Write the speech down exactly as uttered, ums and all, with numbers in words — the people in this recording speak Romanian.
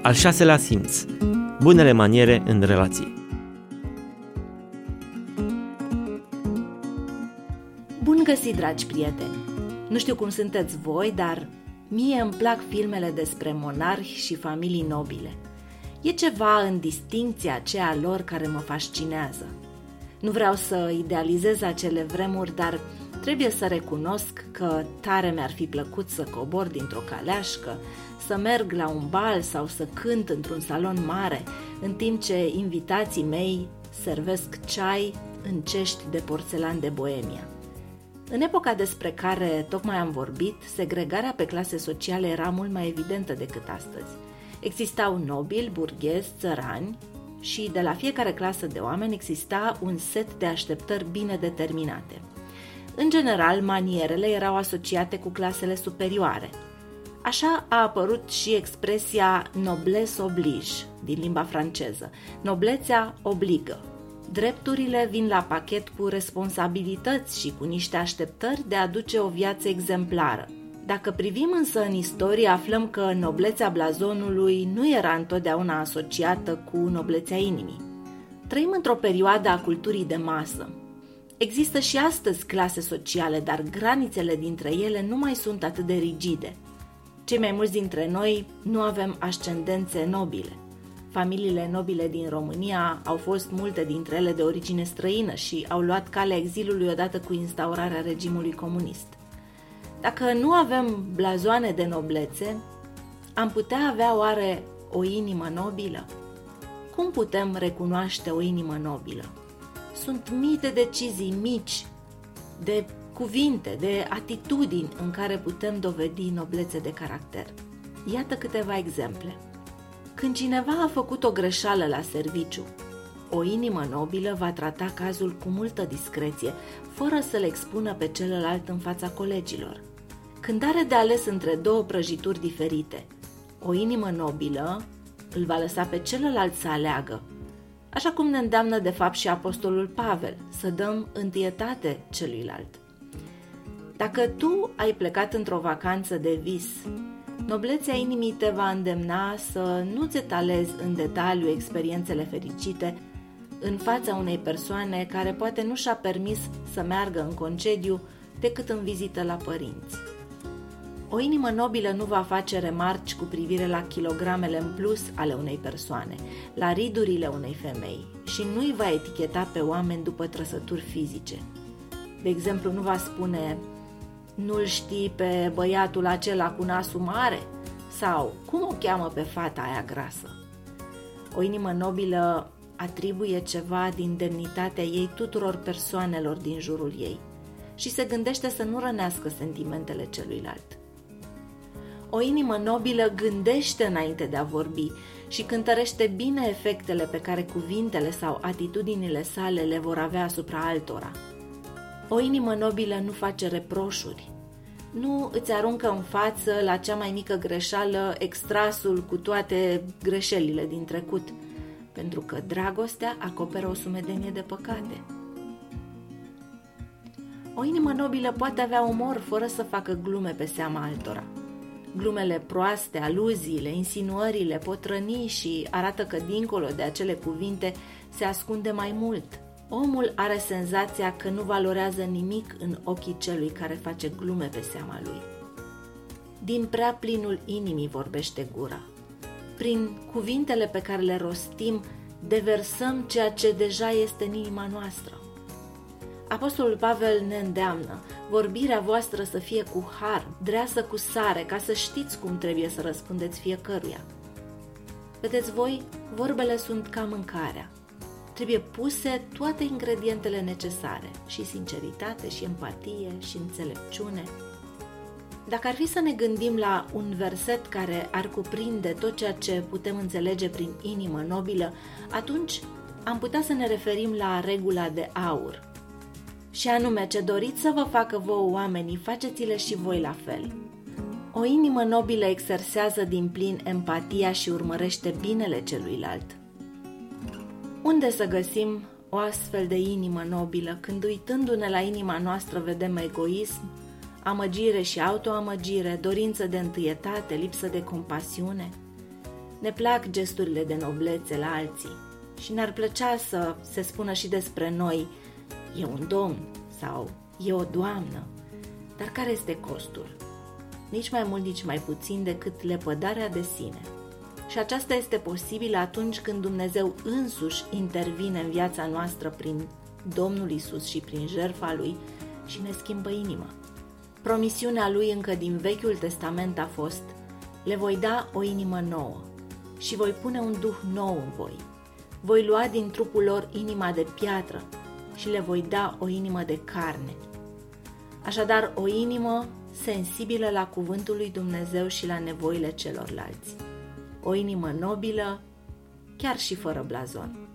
Al șaselea simț. Bunele maniere în relații. Bun găsit, dragi prieteni! Nu știu cum sunteți voi, dar mie îmi plac filmele despre monarhi și familii nobile. E ceva în distincția aceea lor care mă fascinează. Nu vreau să idealizez acele vremuri, dar trebuie să recunosc că tare mi-ar fi plăcut să cobor dintr-o caleașcă, să merg la un bal sau să cânt într-un salon mare, în timp ce invitații mei servesc ceai în cești de porțelan de Boemia. În epoca despre care tocmai am vorbit, segregarea pe clase sociale era mult mai evidentă decât astăzi. Existau nobili, burghezi, țărani și de la fiecare clasă de oameni exista un set de așteptări bine determinate. În general, manierele erau asociate cu clasele superioare. Așa a apărut și expresia noblesse oblige din limba franceză. Noblețea obligă. Drepturile vin la pachet cu responsabilități și cu niște așteptări de a duce o viață exemplară. Dacă privim însă în istorie, aflăm că noblețea blazonului nu era întotdeauna asociată cu noblețea inimii. Trăim într-o perioadă a culturii de masă. Există și astăzi clase sociale, dar granițele dintre ele nu mai sunt atât de rigide. Cei mai mulți dintre noi nu avem ascendențe nobile. Familiile nobile din România au fost multe dintre ele de origine străină și au luat calea exilului odată cu instaurarea regimului comunist. Dacă nu avem blazoane de noblețe, am putea avea oare o inimă nobilă? Cum putem recunoaște o inimă nobilă? Sunt mii de decizii mici, de cuvinte, de atitudini în care putem dovedi noblețe de caracter. Iată câteva exemple. Când cineva a făcut o greșeală la serviciu, o inimă nobilă va trata cazul cu multă discreție, fără să-l expună pe celălalt în fața colegilor. Când are de ales între două prăjituri diferite, o inimă nobilă îl va lăsa pe celălalt să aleagă, așa cum ne îndeamnă de fapt și apostolul Pavel, să dăm întâietate celuilalt. Dacă tu ai plecat într-o vacanță de vis, noblețea inimii te va îndemna să nu-ți etalezi în detaliu experiențele fericite în fața unei persoane care poate nu și-a permis să meargă în concediu decât în vizită la părinți. O inimă nobilă nu va face remarci cu privire la kilogramele în plus ale unei persoane, la ridurile unei femei și nu îi va eticheta pe oameni după trăsături fizice. De exemplu, nu va spune: nu-l știi pe băiatul acela cu nasul mare? Sau cum o cheamă pe fata aia grasă? O inimă nobilă atribuie ceva din demnitatea ei tuturor persoanelor din jurul ei și se gândește să nu rănească sentimentele celuilalt. O inimă nobilă gândește înainte de a vorbi și cântărește bine efectele pe care cuvintele sau atitudinile sale le vor avea asupra altora. O inimă nobilă nu face reproșuri. Nu îți aruncă în față la cea mai mică greșeală extrasul cu toate greșelile din trecut, pentru că dragostea acoperă o sumedenie de păcate. O inimă nobilă poate avea umor fără să facă glume pe seama altora. Glumele proaste, aluziile, insinuările pot răni și arată că dincolo de acele cuvinte se ascunde mai mult. Omul are senzația că nu valorează nimic în ochii celui care face glume pe seama lui. Din prea plinul inimii vorbește gura. Prin cuvintele pe care le rostim, deversăm ceea ce deja este în inima noastră. Apostolul Pavel ne îndeamnă: vorbirea voastră să fie cu har, dreasă cu sare, ca să știți cum trebuie să răspundeți fiecăruia. Vedeți voi, vorbele sunt ca mâncarea. Trebuie puse toate ingredientele necesare, și sinceritate, și empatie, și înțelepciune. Dacă ar fi să ne gândim la un verset care ar cuprinde tot ceea ce putem înțelege prin inimă nobilă, atunci am putea să ne referim la regula de aur. Și anume, ce doriți să vă facă vouă oamenii, faceți-le și voi la fel. O inimă nobilă exersează din plin empatia și urmărește binele celuilalt. Unde să găsim o astfel de inimă nobilă când, uitându-ne la inima noastră, vedem egoism, amăgire și autoamăgire, dorință de întâietate, lipsă de compasiune? Ne plac gesturile de noblețe la alții și ne-ar plăcea să se spună și despre noi: e un domn sau e o doamnă. Dar care este costul? Nici mai mult, nici mai puțin decât lepădarea de sine. Și aceasta este posibilă atunci când Dumnezeu însuși intervine în viața noastră prin Domnul Iisus și prin jertfa Lui și ne schimbă inima. Promisiunea Lui încă din Vechiul Testament a fost: le voi da o inimă nouă și voi pune un duh nou în voi. Voi lua din trupul lor inima de piatră și le voi da o inimă de carne. Așadar, o inimă sensibilă la cuvântul lui Dumnezeu și la nevoile celorlalți. O inimă nobilă, chiar și fără blazon.